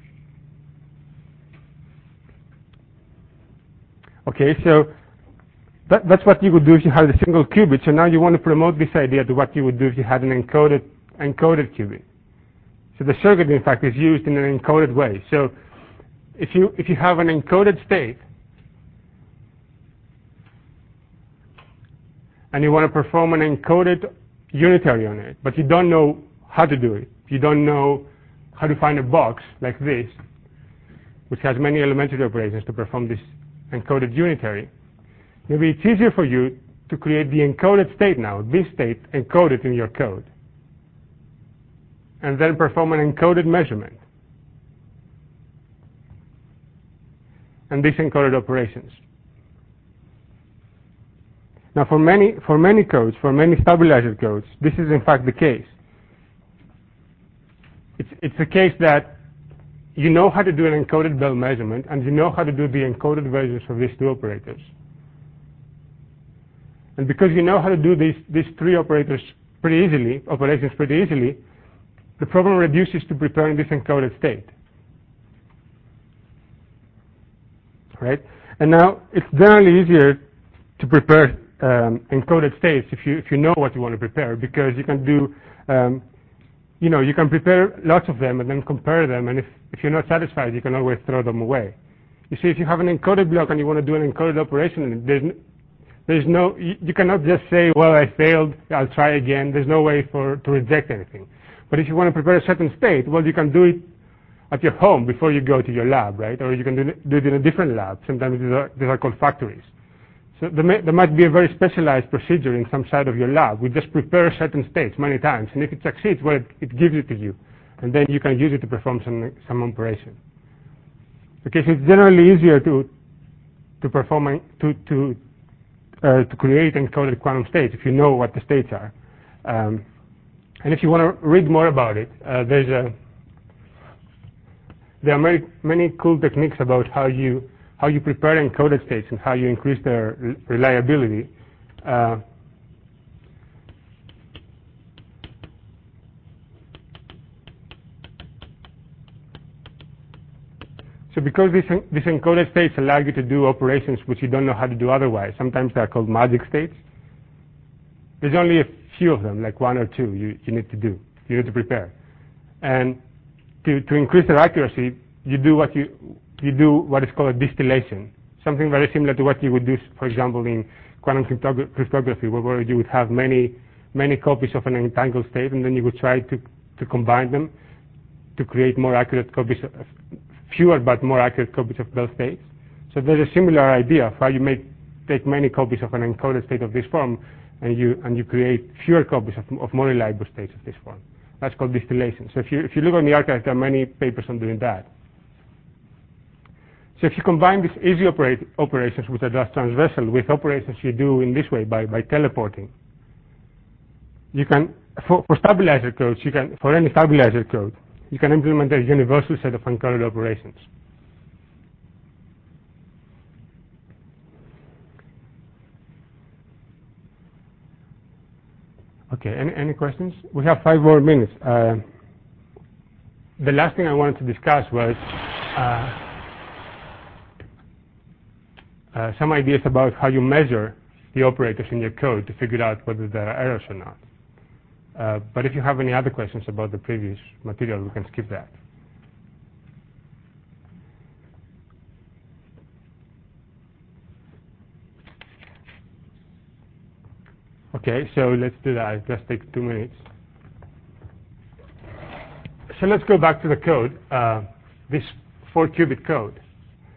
Okay, so that, that's what you would do if you had a single qubit. So now you want to promote this idea to what you would do if you had an encoded, encoded qubit. So the circuit, in fact, is used in an encoded way. So if you, if you have an encoded state, and you want to perform an encoded unitary on it, but you don't know how to do it. You don't know how to find a box like this, which has many elementary operations to perform this encoded unitary. Maybe it's easier for you to create the encoded state now, this state encoded in your code, and then perform an encoded measurement. And these encoded operations. Now for many, for many codes, for many stabilizer codes, this is in fact the case. It's, it's the case that you know how to do an encoded Bell measurement, and you know how to do the encoded versions of these two operators. And because you know how to do these, these three operators pretty easily, operations pretty easily, the problem reduces to preparing this encoded state. Right? And now it's generally easier to prepare um, encoded states if you if you know what you want to prepare, because you can do um, you know you can prepare lots of them and then compare them, and if, if you're not satisfied, you can always throw them away. You see, if you have an encoded block and you want to do an encoded operation, there's n there's no you, you cannot just say, well, I failed, I'll try again. There's no way for to reject anything. But if you want to prepare a certain state, well, you can do it at your home before you go to your lab, right? Or you can do, do it in a different lab. Sometimes these are, these are called factories. So there, may, there might be a very specialized procedure in some side of your lab. We just prepare certain states many times, and if it succeeds, well, it, it gives it to you, and then you can use it to perform some some operation. Okay, so it's generally easier to to perform to to uh, to create encoded quantum states if you know what the states are. Um, and if you want to read more about it, uh, there's a there are many many cool techniques about how you how you prepare encoded states and how you increase their reliability. Uh, so because these, these encoded states allow you to do operations which you don't know how to do otherwise, sometimes they're called magic states. There's only a few of them, like one or two you, you need to do, you need to prepare. And to, to increase their accuracy, you do what you you do what is called a distillation, something very similar to what you would do, for example, in quantum cryptography, where, where you would have many many copies of an entangled state, and then you would try to to combine them to create more accurate copies, of, fewer but more accurate copies of Bell states. So there's a similar idea of how you make take many copies of an encoded state of this form, and you and you create fewer copies of, of more reliable states of this form. That's called distillation. So if you if you look on the archive, there are many papers on doing that. So if you combine these easy operate, operations, which are just transversal, with operations you do in this way by, by teleporting, you can, for, for stabilizer codes, you can, for any stabilizer code, you can implement a universal set of encoded operations. Okay, any, any questions? We have five more minutes. Uh, the last thing I wanted to discuss was uh, Uh, some ideas about how you measure the operators in your code to figure out whether there are errors or not. Uh, but if you have any other questions about the previous material, we can skip that. Okay, so let's do that. It just takes two minutes. So let's go back to the code, uh, this four qubit code.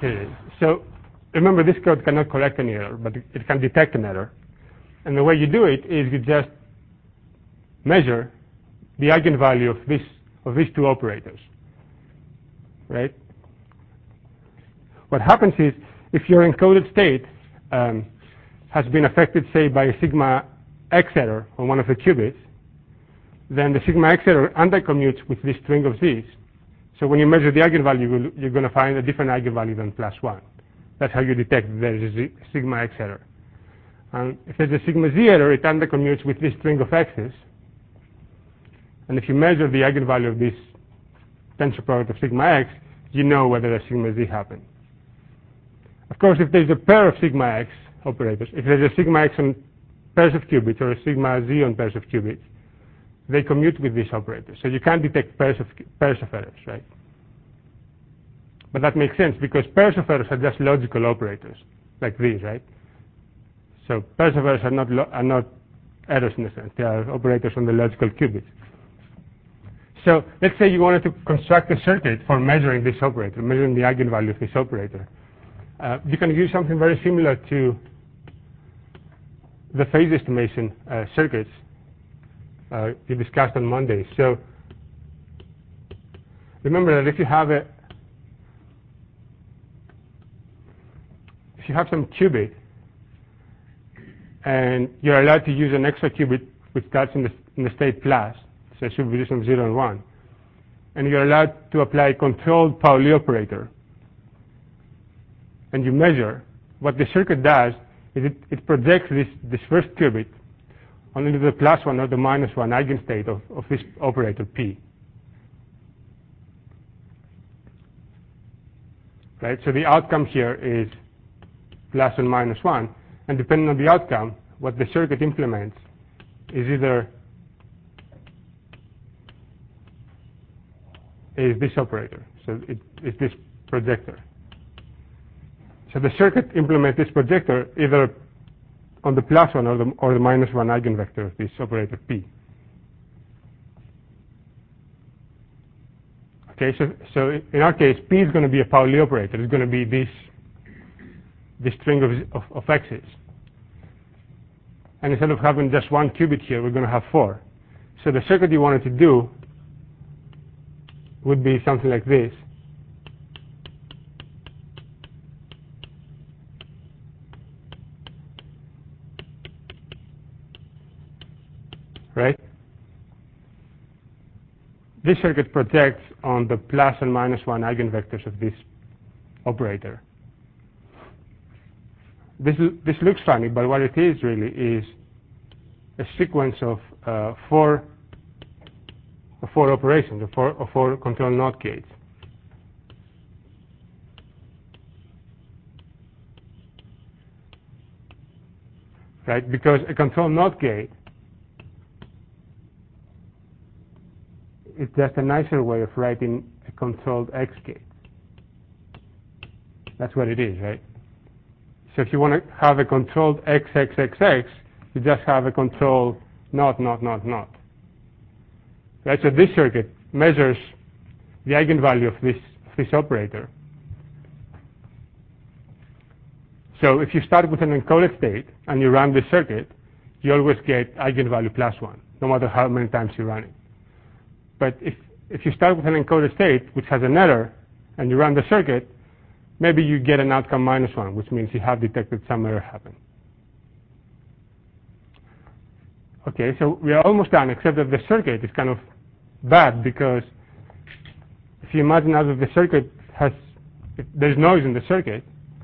Here it is. So remember, this code cannot collect any error, but it can detect an error. And the way you do it is you just measure the eigenvalue of this of these two operators, right? What happens is, if your encoded state um, has been affected, say, by a sigma x error on one of the qubits, then the sigma x error anti-commutes with this string of z's. So when you measure the eigenvalue, you're going to find a different eigenvalue than plus one. That's how you detect that there is a sigma x error. And if there's a sigma z error, it anti-commutes with this string of x's. And if you measure the eigenvalue of this tensor product of sigma x, you know whether a sigma z happened. Of course, if there's a pair of sigma x operators, if there's a sigma x on pairs of qubits or a sigma z on pairs of qubits, they commute with this operator. So you can't detect pairs of, pairs of errors, right? But that makes sense because pairs of errors are just logical operators, like these, right? So pairs of errors are not, are not errors in a sense. They are operators on the logical qubits. So let's say you wanted to construct a circuit for measuring this operator, measuring the eigenvalue of this operator. Uh, you can use something very similar to the phase estimation uh, circuits uh, you discussed on Monday. So remember that if you have a if you have some qubit and you're allowed to use an extra qubit which starts in the, in the state plus, so subdivision of zero and one, and you're allowed to apply a controlled Pauli operator, and you measure, what the circuit does is it, it projects this, this first qubit onto the plus one or the minus one eigenstate of, of this operator P. Right? So the outcome here is plus and minus one, and depending on the outcome, what the circuit implements is either is this operator, so it is this projector. So the circuit implements this projector either on the plus one or the, or the minus one eigenvector of this operator P. Okay, so, so in our case, P is going to be a Pauli operator. It's going to be this, this string of, of, of x's. And instead of having just one qubit here, we're going to have four. So the circuit you wanted to do would be something like this. Right? This circuit projects on the plus and minus one eigenvectors of this operator. This, this looks funny, but what it is really is a sequence of uh, four of four operations, of four, of four control NOT gates. Right? Because a control NOT gate is just a nicer way of writing a controlled X gate. That's what it is, right? So if you want to have a controlled X, X, X, X, you just have a control NOT, NOT, NOT, NOT. Right? So this circuit measures the eigenvalue of this, of this operator. So if you start with an encoded state and you run this circuit, you always get eigenvalue plus one, no matter how many times you run it. But if, if you start with an encoded state which has an error and you run the circuit, maybe you get an outcome minus one, which means you have detected some error happen. Okay, so we are almost done, except that the circuit is kind of bad because if you imagine now that the circuit has, if there's noise in the circuit,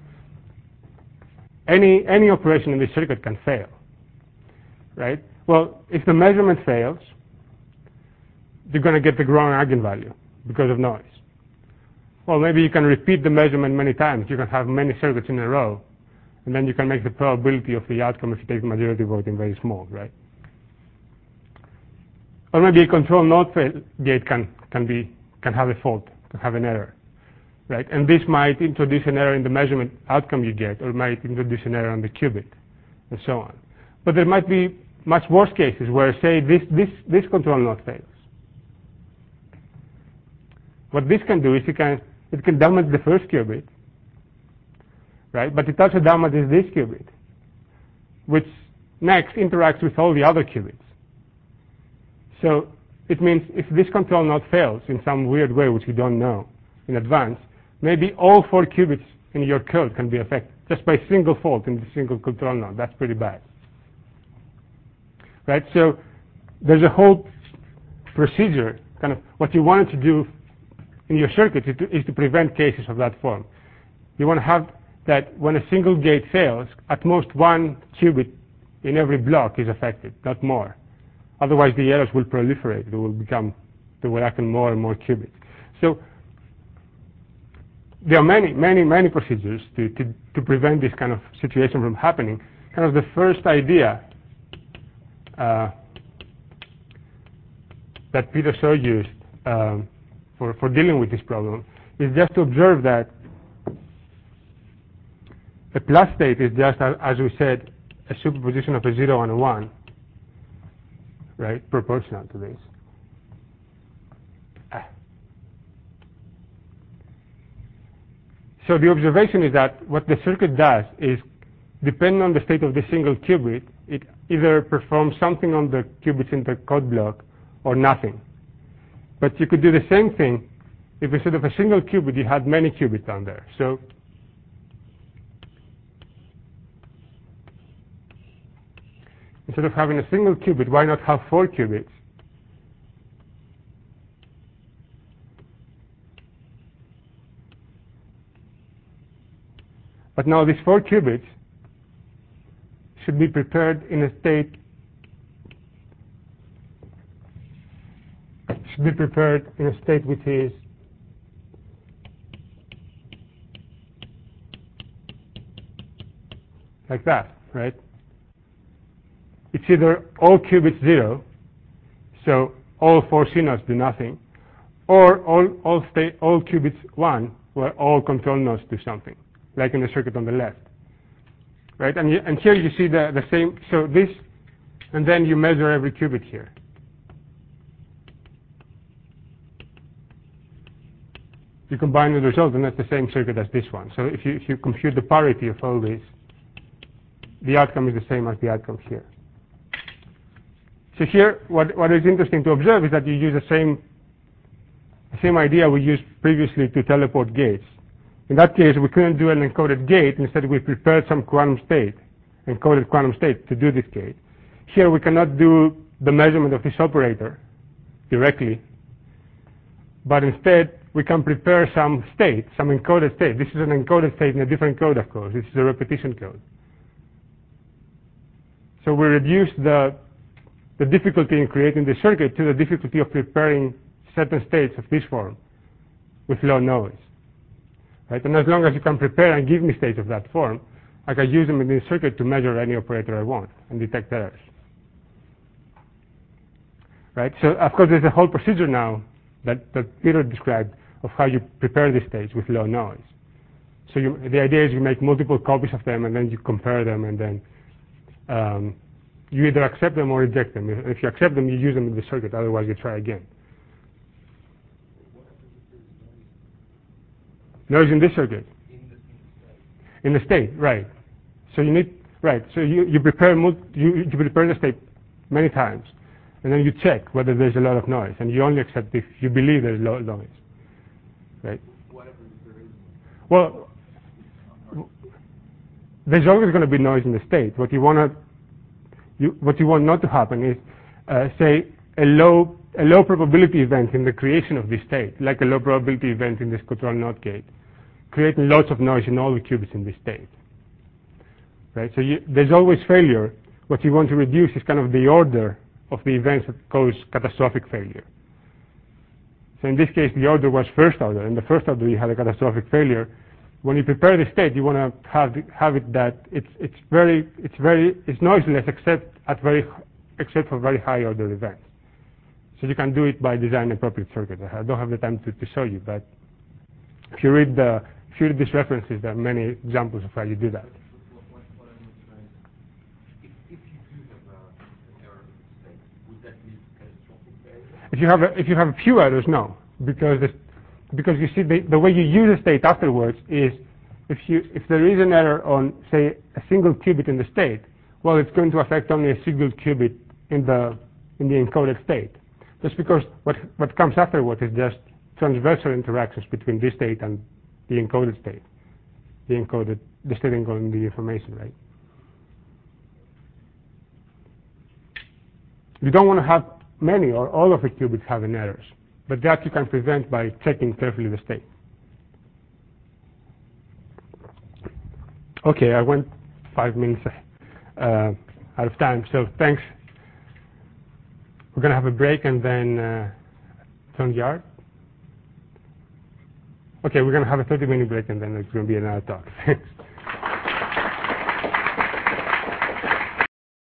any, any operation in the circuit can fail, right? Well, if the measurement fails, you're going to get the wrong eigenvalue because of noise. Well, maybe you can repeat the measurement many times. You can have many circuits in a row, and then you can make the probability of the outcome if you take the majority voting very small, right? Or maybe a control NOT gate can, can, be, can have a fault, can have an error, right? And this might introduce an error in the measurement outcome you get, or might introduce an error on the qubit, and so on. But there might be much worse cases where, say, this, this, this control NOT fails. What this can do is it can, it can damage the first qubit, right? But it also damages this qubit, which next interacts with all the other qubits. So it means if this control node fails in some weird way, which we don't know in advance, maybe all four qubits in your code can be affected just by a single fault in the single control node. That's pretty bad, right? So there's a whole procedure, kind of what you wanted to do in your circuit is to, is to prevent cases of that form. You want to have that when a single gate fails, at most one qubit in every block is affected, not more. Otherwise, the errors will proliferate. They will become, they will act on more and more qubits. So there are many, many, many procedures to, to, to prevent this kind of situation from happening. Kind of the first idea uh, that Peter Shaw used um, for, for dealing with this problem is just to observe that a plus state is just, as we said, a superposition of a zero and a one, right, proportional to this. Ah. So the observation is that what the circuit does is, depending on the state of the single qubit, it either performs something on the qubits in the code block or nothing. But you could do the same thing if instead of a single qubit you had many qubits on there. So instead of having a single qubit, why not have four qubits? But now these four qubits should be prepared in a state should be prepared in a state which is like that, right? It's either all qubits zero, so all four C nodes do nothing, or all all state all qubits one, where all control nodes do something, like in the circuit on the left, right? And you, and here you see the the same. So this, and then you measure every qubit here. You combine the result, and that's the same circuit as this one. So if you if you compute the parity of all these, the outcome is the same as the outcome here. So here, what, what is interesting to observe is that you use the same, the same idea we used previously to teleport gates. In that case, we couldn't do an encoded gate. Instead, we prepared some quantum state, encoded quantum state, to do this gate. Here, we cannot do the measurement of this operator directly, but instead, we can prepare some state, some encoded state. This is an encoded state in a different code, of course. This is a repetition code. So we reduce the the difficulty in creating the circuit to the difficulty of preparing certain states of this form with low noise. Right? And as long as you can prepare and give me states of that form, I can use them in the circuit to measure any operator I want and detect errors. Right? So of course there's a whole procedure now that, that Peter described of how you prepare these states with low noise. So you, the idea is you make multiple copies of them and then you compare them, and then um, you either accept them or reject them. If you accept them, you use them in the circuit. Otherwise, you try again. Noise in this circuit. In the state, right. So you need, right. So you, you prepare you, you prepare the state many times, and then you check whether there's a lot of noise, and you only accept if you believe there's low noise, right? Well, there's always going to be noise in the state. What you want to You, what you want not to happen is, uh, say, a low, a low probability event in the creation of this state, like a low probability event in this control node gate, creating lots of noise in all the qubits in this state. Right? So you, there's always failure. What you want to reduce is kind of the order of the events that cause catastrophic failure. So in this case, the order was first order. In the first order, you had a catastrophic failure. When you prepare the state, you want to have have it that it's it's very it's very it's noiseless except at very except for very high order events. So you can do it by designing appropriate circuit. I don't have the time to, to show you, but if you read the if you read these references, there are many examples of how you do that. What, what, what I'm trying, if, if you do have a, an error state, would that lead to catastrophic failure? If you have a, if you have a few errors, no, because the, because you see the, the way you use a state afterwards is if, you, if there is an error on, say, a single qubit in the state, well, it's going to affect only a single qubit in the, in the encoded state. Just because what, what comes afterward is just transversal interactions between this state and the encoded state, the encoded, the state encoding the information, right? You don't want to have many or all of the qubits having errors, but that you can prevent by checking carefully the state. Okay, I went five minutes uh, out of time, so thanks. We're going to have a break and then uh, John Yard. Okay, we're going to have a thirty minute break and then there's going to be another talk. Thanks.